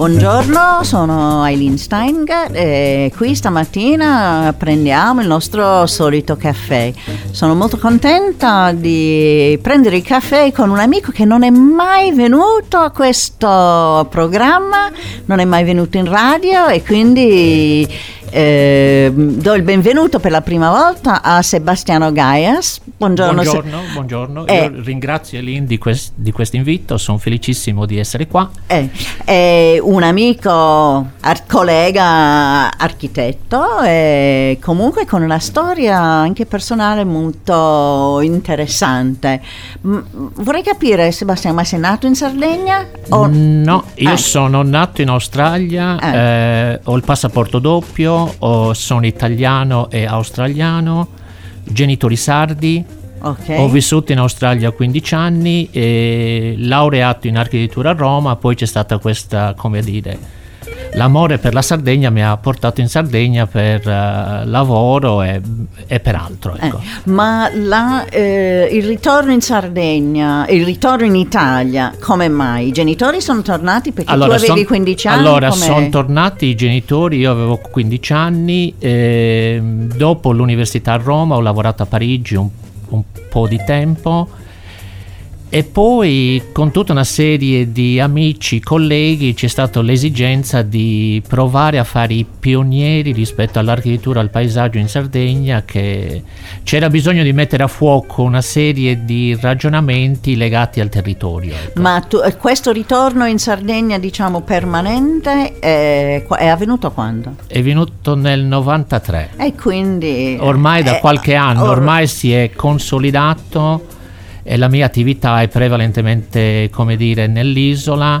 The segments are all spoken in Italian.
Buongiorno, sono Eileen Steinger e qui stamattina prendiamo il nostro solito caffè. Sono molto contenta di prendere il caffè con un amico che non è mai venuto a questo programma, non è mai venuto in radio e quindi do il benvenuto per la prima volta a Sebastiano Gaias. Buongiorno. Io ringrazio Eileen di questo invito, sono felicissimo di essere qua. È un amico, collega architetto e comunque con una storia anche personale molto interessante. Vorrei capire, Sebastiano, ma sei nato in Sardegna? No, io sono nato in Australia, ho il passaporto doppio, sono italiano e australiano, genitori sardi. Okay. Ho vissuto in Australia 15 anni e laureato in architettura a Roma, poi c'è stata questa, l'amore per la Sardegna mi ha portato in Sardegna per lavoro e per altro. Ecco. Ma il ritorno in Sardegna, il ritorno in Italia, come mai? I genitori sono tornati perché tu avevi 15 anni? Allora, sono tornati i genitori, io avevo 15 anni, dopo l'università a Roma ho lavorato a Parigi un po' di tempo e poi con tutta una serie di amici, colleghi c'è stata l'esigenza di provare a fare i pionieri rispetto all'architettura, al paesaggio in Sardegna, che c'era bisogno di mettere a fuoco una serie di ragionamenti legati al territorio. Ecco. Ma questo ritorno in Sardegna, diciamo permanente, è avvenuto quando? È venuto nel 93 e quindi ormai da qualche anno ormai si è consolidato e la mia attività è prevalentemente, nell'isola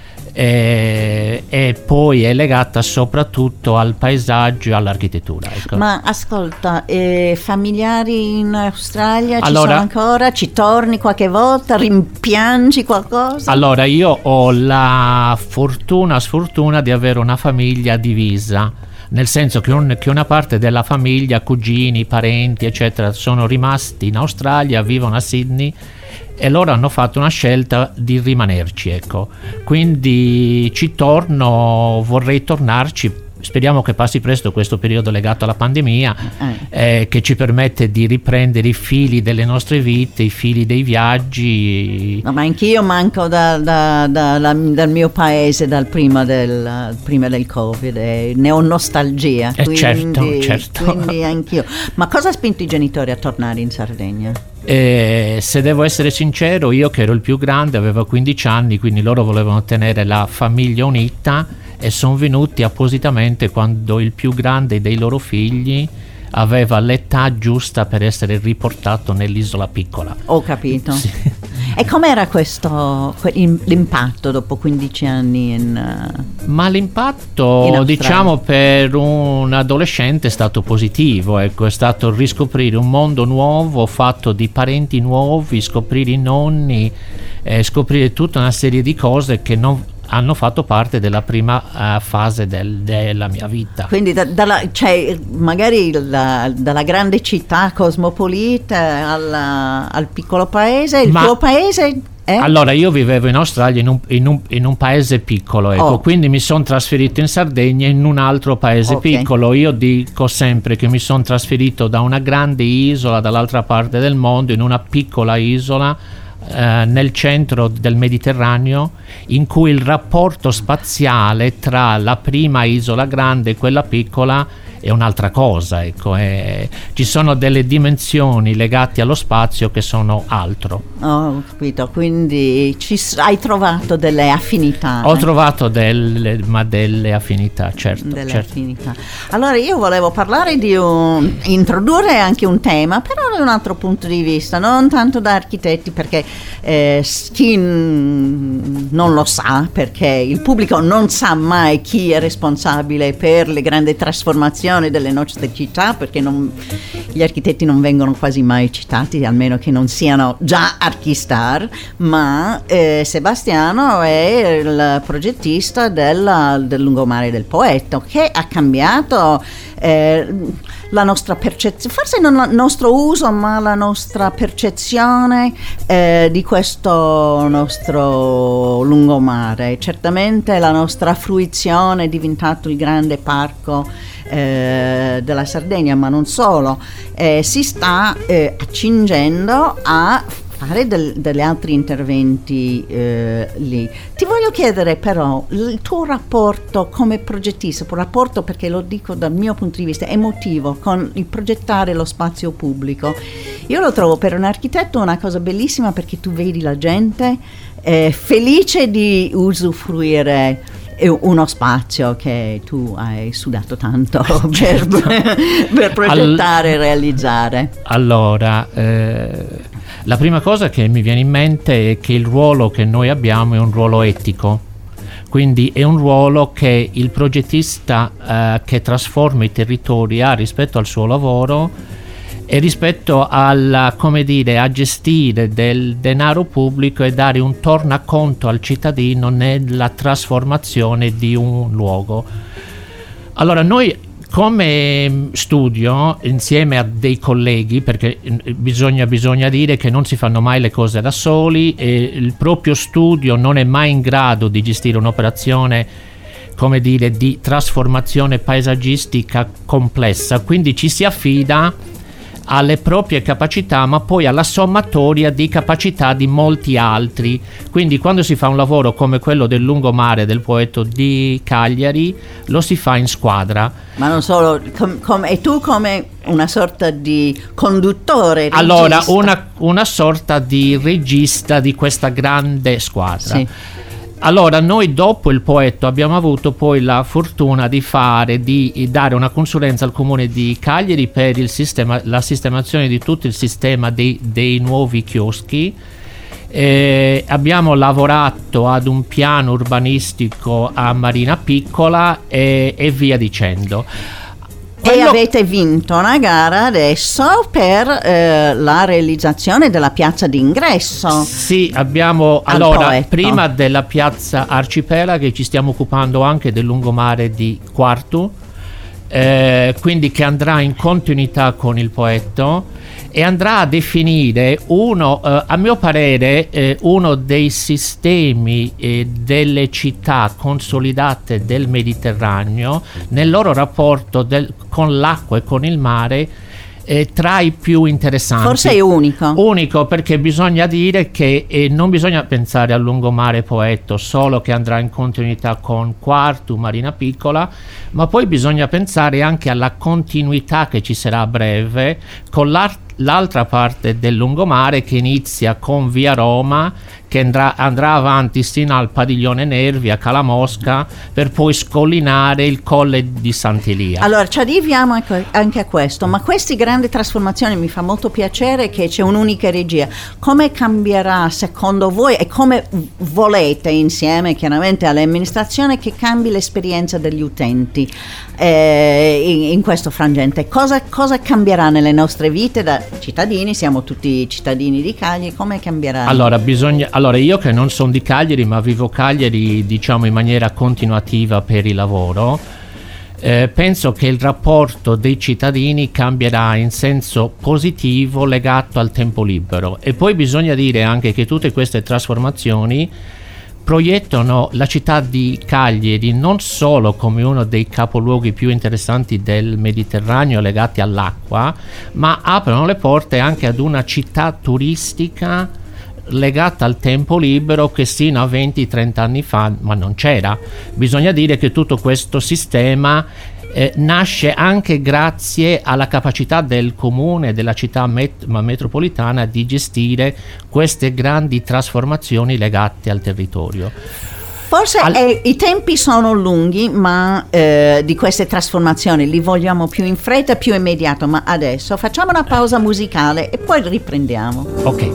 e poi è legata soprattutto al paesaggio e all'architettura. Ecco. Ma ascolta, familiari in Australia ci sono ancora? Ci torni qualche volta? Rimpiangi qualcosa? Allora, io ho la sfortuna di avere una famiglia divisa, nel senso che una parte della famiglia, cugini, parenti eccetera, sono rimasti in Australia, vivono a Sydney e loro hanno fatto una scelta di rimanerci, ecco. Quindi ci torno, vorrei tornarci. Speriamo che passi presto questo periodo legato alla pandemia, che ci permette di riprendere i fili delle nostre vite, i fili dei viaggi. No, ma anch'io manco dal mio paese prima del Covid, ne ho nostalgia. Certo. Quindi anch'io. Ma cosa ha spinto i genitori a tornare in Sardegna? Se devo essere sincero, io che ero il più grande avevo 15 anni, quindi loro volevano tenere la famiglia unita e sono venuti appositamente quando il più grande dei loro figli aveva l'età giusta per essere riportato nell'isola piccola. Ho capito. Sì. E com'era l'impatto dopo 15 anni Ma l'impatto, diciamo, per un adolescente è stato positivo, ecco, è stato riscoprire un mondo nuovo, fatto di parenti nuovi, scoprire i nonni, scoprire tutta una serie di cose che non hanno fatto parte della prima fase della mia vita. Quindi magari dalla grande città cosmopolita al piccolo paese, il tuo paese? Allora, io vivevo in Australia in un paese piccolo, ecco, quindi mi sono trasferito in Sardegna in un altro paese piccolo. Io dico sempre che mi sono trasferito da una grande isola dall'altra parte del mondo in una piccola isola nel centro del Mediterraneo, in cui il rapporto spaziale tra la prima isola grande e quella piccola è un'altra cosa, ecco, ci sono delle dimensioni legate allo spazio che sono altro. Ho capito, quindi hai trovato delle affinità. Ho trovato delle affinità, certo. Affinità. Allora io volevo parlare introdurre anche un tema, però da un altro punto di vista, non tanto da architetti, perché chi non lo sa, perché il pubblico non sa mai chi è responsabile per le grandi trasformazioni trasformazione delle nostre città, perché gli architetti non vengono quasi mai citati, almeno che non siano già archistar, ma Sebastiano è il progettista del lungomare del Poetto, che ha cambiato la nostra percezione, forse non il nostro uso, ma la nostra percezione di questo nostro lungomare. Certamente la nostra fruizione è diventato il grande parco della Sardegna, ma non solo, si sta accingendo a fare degli altri interventi lì. Ti voglio chiedere però il tuo rapporto come progettista, perché lo dico dal mio punto di vista emotivo, con il progettare lo spazio pubblico. Io lo trovo per un architetto una cosa bellissima, perché tu vedi la gente felice di usufruire uno spazio che tu hai sudato tanto per progettare e realizzare. Allora, la prima cosa che mi viene in mente è che il ruolo che noi abbiamo è un ruolo etico, quindi è un ruolo che il progettista che trasforma i territori ha rispetto al suo lavoro e rispetto a gestire del denaro pubblico e dare un tornaconto al cittadino nella trasformazione di un luogo. Allora, noi come studio, insieme a dei colleghi, perché bisogna dire che non si fanno mai le cose da soli, e il proprio studio non è mai in grado di gestire un'operazione di trasformazione paesaggistica complessa, quindi ci si affida alle proprie capacità, ma poi alla sommatoria di capacità di molti altri. Quindi quando si fa un lavoro come quello del lungomare del Poetto di Cagliari, lo si fa in squadra. Ma non solo, e tu come una sorta di conduttore, regista. Allora, una sorta di regista di questa grande squadra. Sì. Allora, noi dopo il Poetto abbiamo avuto poi la fortuna di dare una consulenza al comune di Cagliari per la sistemazione di tutto il sistema dei nuovi chioschi. Abbiamo lavorato ad un piano urbanistico a Marina Piccola e via dicendo. E avete vinto una gara adesso per la realizzazione della piazza d'ingresso. Sì, abbiamo prima della piazza Arcipelaghi ci stiamo occupando anche del lungomare di Quartu, quindi che andrà in continuità con il Poetto e andrà a definire a mio parere uno dei sistemi delle città consolidate del Mediterraneo nel loro rapporto con l'acqua e con il mare, tra i più interessanti. Forse è unico perché bisogna dire che non bisogna pensare al lungomare Poetto solo che andrà in continuità con Quartu, Marina Piccola, ma poi bisogna pensare anche alla continuità che ci sarà a breve con l'altra parte del lungomare, che inizia con via Roma, che andrà avanti sino al Padiglione Nervi a Calamosca, per poi scollinare il Colle di Sant'Elia. Allora ci arriviamo anche a questo, ma queste grandi trasformazioni mi fa molto piacere che c'è un'unica regia. Come cambierà secondo voi e come volete insieme chiaramente all'amministrazione che cambi l'esperienza degli utenti in questo frangente? Cosa cambierà nelle nostre vite da cittadini? Siamo tutti cittadini di Cagliari, come cambierà? Allora, io che non sono di Cagliari, ma vivo Cagliari in maniera continuativa per il lavoro, penso che il rapporto dei cittadini cambierà in senso positivo legato al tempo libero. E poi bisogna dire anche che tutte queste trasformazioni proiettano la città di Cagliari non solo come uno dei capoluoghi più interessanti del Mediterraneo legati all'acqua, ma aprono le porte anche ad una città turistica legata al tempo libero che sino a 20-30 anni fa ma non c'era. Bisogna dire che tutto questo sistema nasce anche grazie alla capacità del comune, della città metropolitana di gestire queste grandi trasformazioni legate al territorio. Forse i tempi sono lunghi, ma di queste trasformazioni li vogliamo più in fretta, più immediato, ma adesso facciamo una pausa musicale e poi riprendiamo. Ok.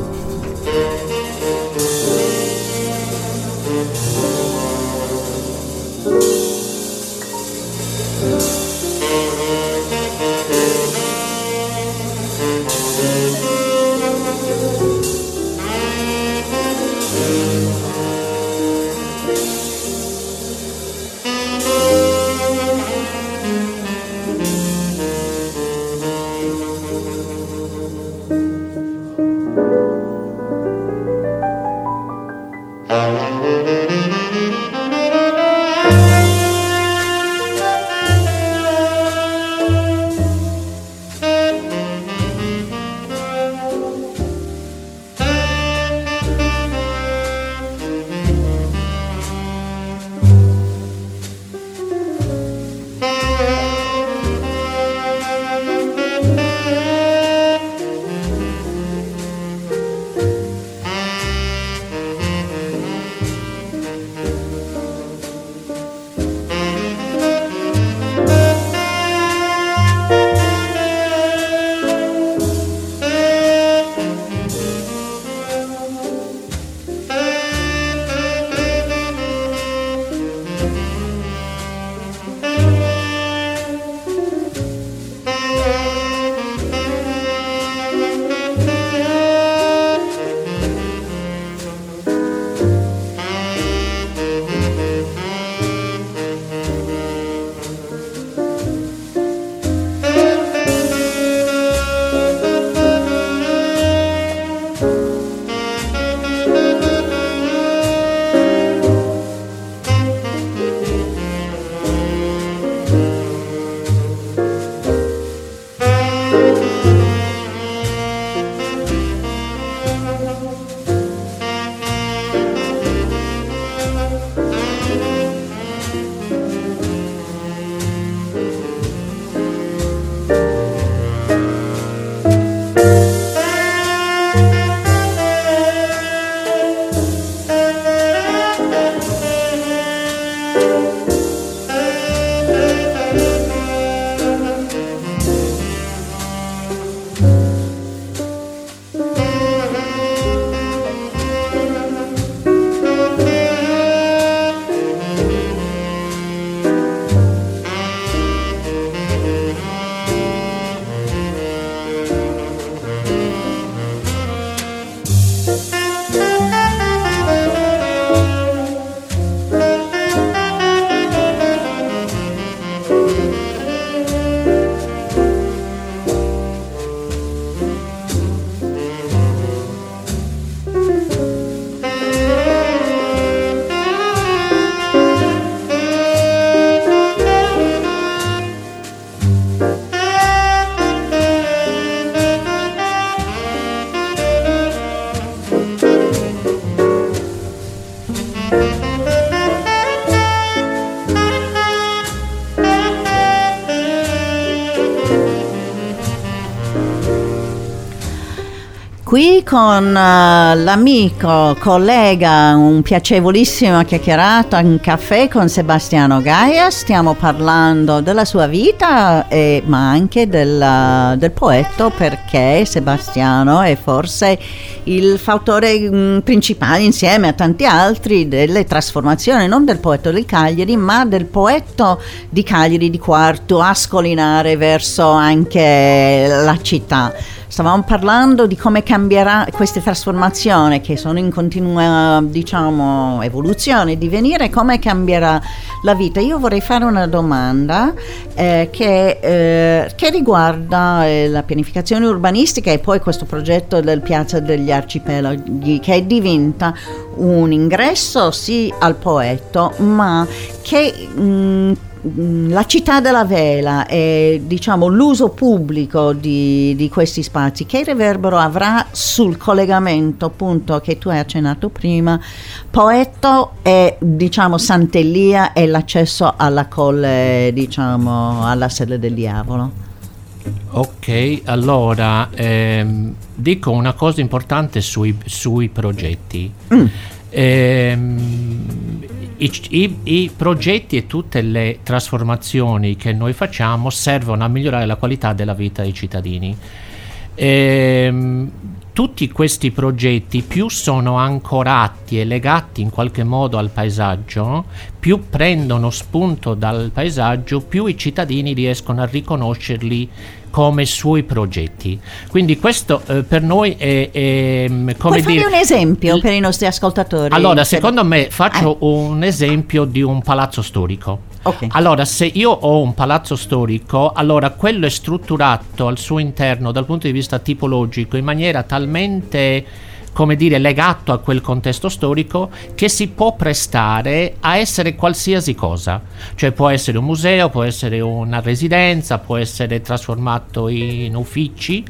qui con l'amico, collega, un piacevolissimo chiacchierata in caffè con Sebastiano Gaia. Stiamo parlando della sua vita, ma anche del poeta, perché Sebastiano è forse il fautore principale, insieme a tanti altri, delle trasformazioni non del poeta di Cagliari, ma del poeta di Cagliari, di Quartu, a scollinare verso anche la città. Stavamo parlando di come cambierà queste trasformazioni che sono in continua, diciamo, evoluzione, divenire, come cambierà la vita. Io vorrei fare una domanda che riguarda la pianificazione urbanistica e poi questo progetto del Piazza degli Arcipelaghi, che diventa un ingresso sì al poeta, ma che la città della vela e, diciamo, l'uso pubblico di questi spazi, che riverbero avrà sul collegamento, appunto, che tu hai accennato prima, Poetto e, diciamo, Sant'Elia e l'accesso alla colle, diciamo, alla Sella del Diavolo. Ok, allora dico una cosa importante sui progetti. I progetti e tutte le trasformazioni che noi facciamo servono a migliorare la qualità della vita dei cittadini. Tutti questi progetti, più sono ancorati e legati in qualche modo al paesaggio, più prendono spunto dal paesaggio, più i cittadini riescono a riconoscerli come suoi progetti. Quindi questo per noi è come Puoi fare un esempio per i nostri ascoltatori? Allora, secondo me, faccio un esempio di un palazzo storico. Okay. Allora, se io ho un palazzo storico, allora quello è strutturato al suo interno dal punto di vista tipologico in maniera talmente, come dire, legato a quel contesto storico, che si può prestare a essere qualsiasi cosa. Cioè può essere un museo, può essere una residenza, può essere trasformato in uffici.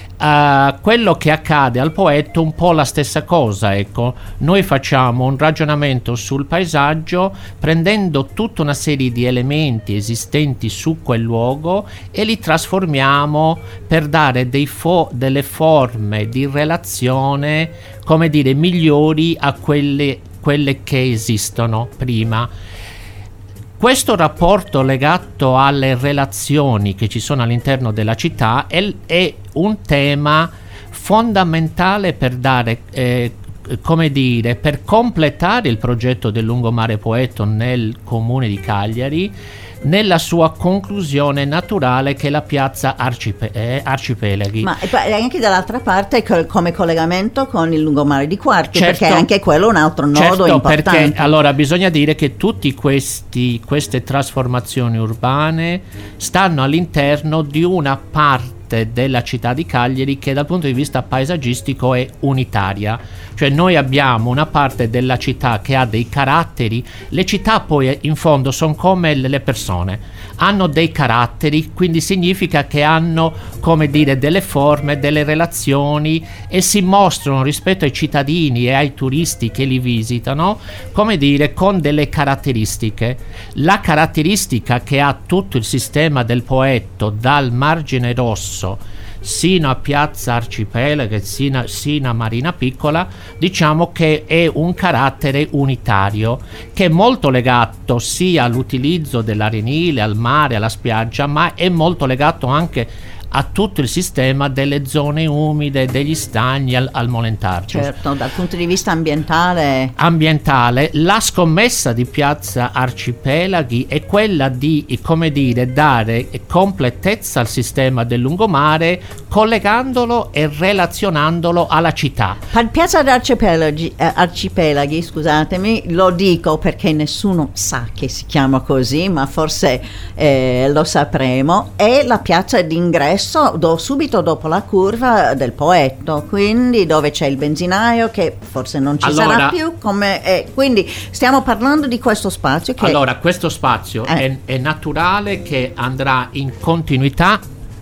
Quello che accade al Poetto è un po' la stessa cosa, ecco. Noi facciamo un ragionamento sul paesaggio prendendo tutta una serie di elementi esistenti su quel luogo e li trasformiamo per dare delle forme di relazione, come dire, migliori a quelle che esistono prima. Questo rapporto legato alle relazioni che ci sono all'interno della città è un tema fondamentale per dare, come dire, per completare il progetto del lungomare Poetto nel comune di Cagliari, nella sua conclusione naturale, che è la piazza Arcipelaghi. Ma anche dall'altra parte come collegamento con il lungomare di Quartu, certo, perché anche quello è un altro nodo importante. Perché allora bisogna dire che tutte queste trasformazioni urbane stanno all'interno di una parte della città di Cagliari che dal punto di vista paesaggistico è unitaria. Cioè noi abbiamo una parte della città che ha dei caratteri. Le città poi in fondo sono come le persone, hanno dei caratteri, quindi significa che hanno, come dire, delle forme, delle relazioni, e si mostrano rispetto ai cittadini e ai turisti che li visitano, come dire, con delle caratteristiche. La caratteristica che ha tutto il sistema del Poetto, dal Margine Rosso sino a Piazza Arcipelaghi, sino a Marina Piccola, diciamo che è un carattere unitario che è molto legato sia all'utilizzo dell'arenile, al mare, alla spiaggia, ma è molto legato anche a tutto il sistema delle zone umide, degli stagni, al Molentargio. Certo, dal punto di vista ambientale, la scommessa di Piazza Arcipelaghi è quella di, come dire, dare completezza al sistema del lungomare, collegandolo e relazionandolo alla città. Piazza Arcipelaghi, scusatemi, lo dico perché nessuno sa che si chiama così, ma forse lo sapremo, è la piazza d'ingresso subito dopo la curva del Poetto, quindi dove c'è il benzinaio che forse non ci sarà più, quindi stiamo parlando di questo spazio che... Allora, questo spazio è naturale che andrà in continuità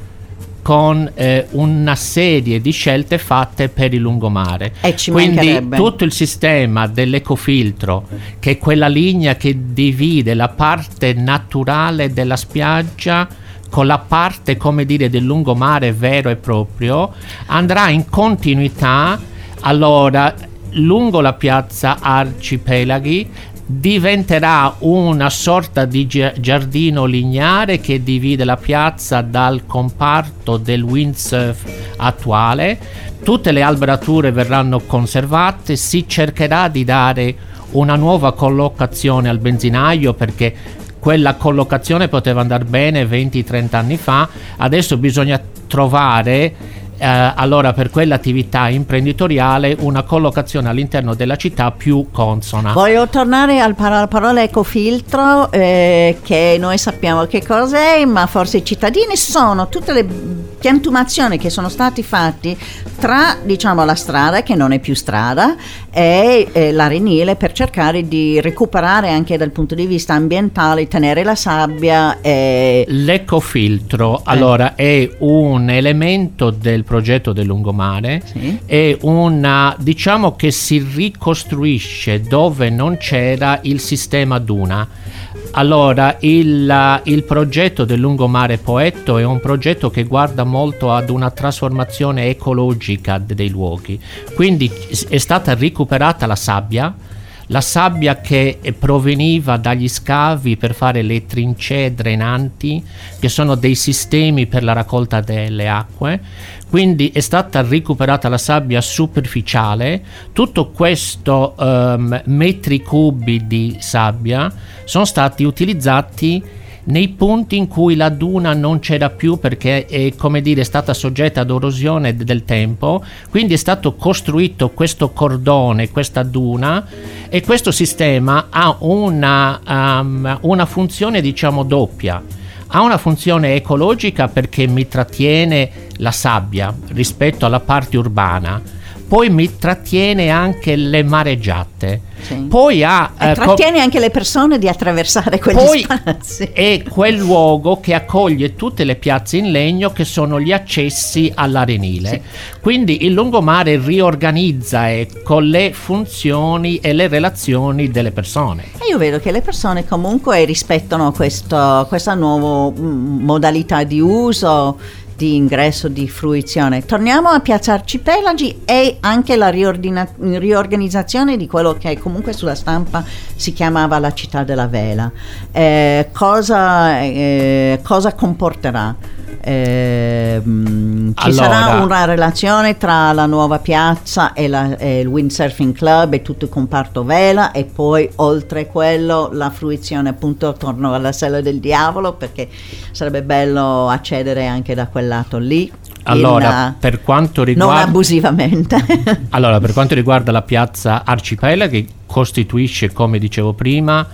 con una serie di scelte fatte per il lungomare, quindi tutto il sistema dell'ecofiltro, che è quella linea che divide la parte naturale della spiaggia con la parte, come dire, del lungomare vero e proprio, andrà in continuità. Allora, lungo la piazza Arcipelaghi diventerà una sorta di giardino lineare che divide la piazza dal comparto del windsurf attuale. Tutte le alberature verranno conservate, si cercherà di dare una nuova collocazione al benzinaio, perché quella collocazione poteva andare bene 20-30 anni fa, adesso bisogna trovare allora per quell'attività imprenditoriale una collocazione all'interno della città più consona. Voglio tornare alla parola ecofiltro, che noi sappiamo che cos'è, ma forse i cittadini sono tutte le piantumazioni che sono stati fatti tra, diciamo, la strada, che non è più strada, e l'arenile, per cercare di recuperare anche dal punto di vista ambientale, tenere la sabbia. L'ecofiltro allora è un elemento del progetto del lungomare, sì. È una, diciamo, che si ricostruisce dove non c'era il sistema duna. Allora il progetto del lungomare Poetto è un progetto che guarda molto ad una trasformazione ecologica dei luoghi, quindi è stata recuperata la sabbia che proveniva dagli scavi per fare le trincee drenanti, che sono dei sistemi per la raccolta delle acque. Quindi è stata recuperata la sabbia superficiale. Tutto questo metri cubi di sabbia sono stati utilizzati nei punti in cui la duna non c'era più, perché è, come dire, è stata soggetta ad erosione del tempo. Quindi è stato costruito questo cordone, questa duna, e questo sistema ha una funzione, diciamo, doppia. Ha una funzione ecologica, perché mi trattiene la sabbia rispetto alla parte urbana, poi mi trattiene anche le mareggiate, sì. Poi trattiene anche le persone di attraversare quegli spazi. È quel luogo che accoglie tutte le piazze in legno che sono gli accessi all'arenile, sì. Quindi il lungomare riorganizza con le funzioni e le relazioni delle persone. E io vedo che le persone comunque rispettano questa nuova modalità di uso, di ingresso, di fruizione. Torniamo a Piazza Arcipelaghi e anche la riorganizzazione di quello che comunque sulla stampa si chiamava la città della vela. Cosa comporterà? Ci sarà una relazione tra la nuova piazza e il windsurfing club e tutto il comparto vela, e poi oltre quello la fruizione, appunto, torno alla Sella del Diavolo, perché sarebbe bello accedere anche da quel lato lì. Allora, per quanto riguarda, non abusivamente. Allora, per quanto riguarda la piazza Arcipelaghi, costituisce, come dicevo prima,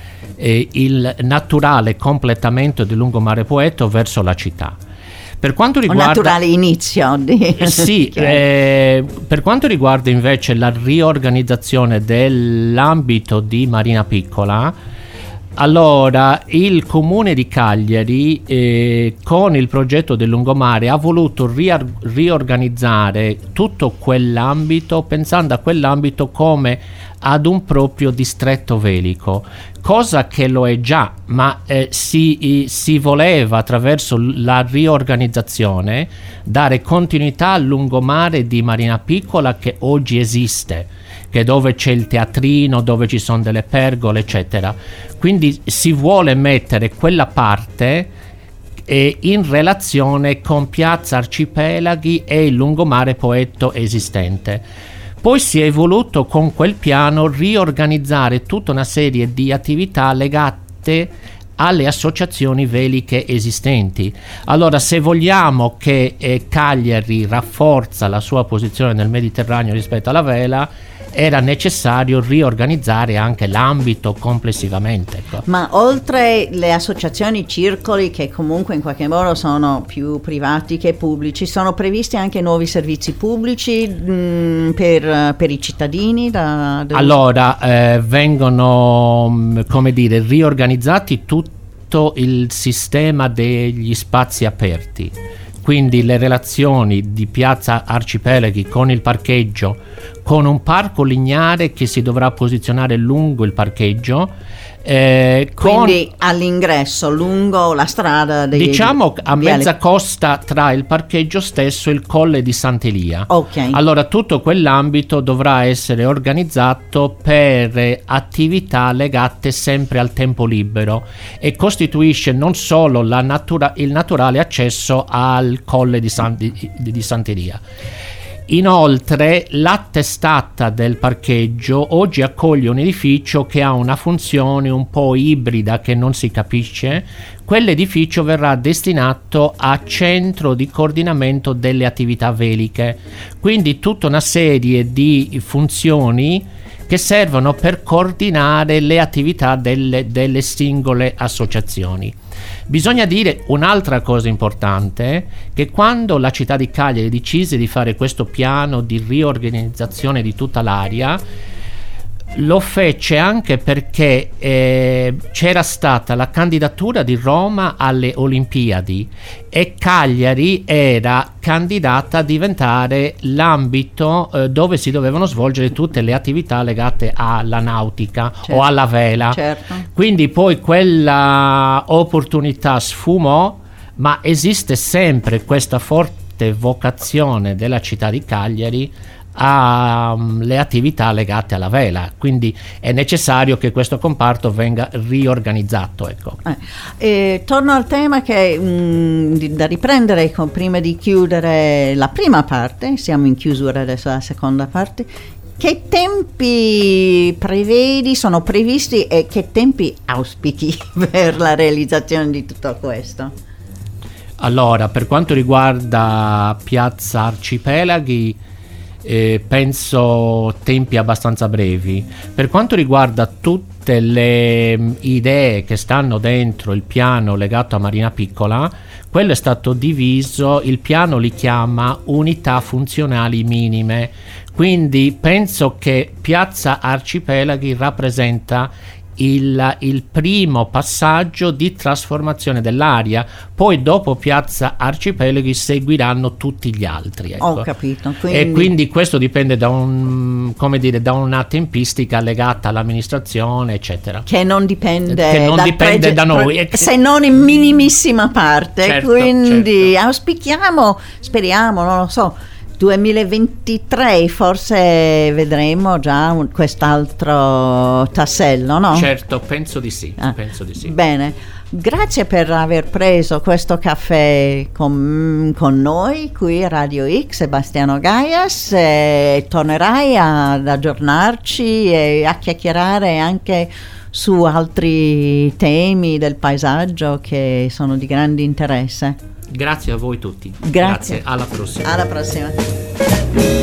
il naturale completamento del lungomare Poetto verso la città. Per quanto riguarda un naturale inizio sì, per quanto riguarda invece la riorganizzazione dell'ambito di Marina Piccola, allora il comune di Cagliari con il progetto del lungomare ha voluto riorganizzare tutto quell'ambito, pensando a quell'ambito come ad un proprio distretto velico, cosa che lo è già, ma si voleva, attraverso la riorganizzazione, dare continuità al lungomare di Marina Piccola che oggi esiste, che è dove c'è il teatrino, dove ci sono delle pergole, eccetera. Quindi si vuole mettere quella parte in relazione con Piazza Arcipelaghi e il lungomare Poetto esistente. Poi si è voluto con quel piano riorganizzare tutta una serie di attività legate alle associazioni veliche esistenti. Allora, se vogliamo che Cagliari rafforza la sua posizione nel Mediterraneo rispetto alla vela, era necessario riorganizzare anche l'ambito complessivamente. Ma oltre le associazioni, circoli, che comunque in qualche modo sono più privati che pubblici, sono previsti anche nuovi servizi pubblici per i cittadini? Allora, vengono, come dire, riorganizzati tutto il sistema degli spazi aperti. Quindi le relazioni di Piazza Arcipelaghi con il parcheggio, con un parco lineare che si dovrà posizionare lungo il parcheggio, Quindi all'ingresso lungo la strada diciamo a mezza costa tra il parcheggio stesso e il Colle di Sant'Elia. Allora tutto quell'ambito dovrà essere organizzato per attività legate sempre al tempo libero e costituisce non solo il naturale accesso al Colle di Sant'Elia. Inoltre la testata del parcheggio oggi accoglie un edificio che ha una funzione un po' ibrida che non si capisce. Quell'edificio verrà destinato a centro di coordinamento delle attività veliche, quindi tutta una serie di funzioni che servono per coordinare le attività delle singole associazioni. Bisogna dire un'altra cosa importante, che quando la città di Cagliari decise di fare questo piano di riorganizzazione di tutta l'area, lo fece anche perché c'era stata la candidatura di Roma alle Olimpiadi e Cagliari era candidata a diventare l'ambito dove si dovevano svolgere tutte le attività legate alla nautica, certo, o alla vela. Certo. Quindi poi quella opportunità sfumò, ma esiste sempre questa forte vocazione della città di Cagliari alle attività legate alla vela, quindi è necessario che questo comparto venga riorganizzato, ecco. Torno al tema che da riprendere prima di chiudere la prima parte, siamo in chiusura adesso la seconda parte. Che tempi sono previsti e che tempi auspichi per la realizzazione di tutto questo? Allora, per quanto riguarda Piazza Arcipelaghi, penso tempi abbastanza brevi. Per quanto riguarda tutte le idee che stanno dentro il piano legato a Marina Piccola, quello è stato diviso, il piano li chiama unità funzionali minime, quindi penso che Piazza Arcipelaghi rappresenta il primo passaggio di trasformazione dell'area, poi dopo Piazza Arcipelaghi seguiranno tutti gli altri, ecco. Ho capito. E quindi questo dipende da una tempistica legata all'amministrazione, eccetera, che non dipende da noi, se non in minimissima parte. Certo, quindi auspichiamo, speriamo, non lo so, 2023 forse vedremo già quest'altro tassello, no? Certo, penso di sì. Bene, grazie per aver preso questo caffè con noi qui a Radio X, Sebastiano Gaias. Tornerai ad aggiornarci e a chiacchierare anche su altri temi del paesaggio che sono di grande interesse. Grazie a voi tutti. Grazie. Alla prossima. Alla prossima.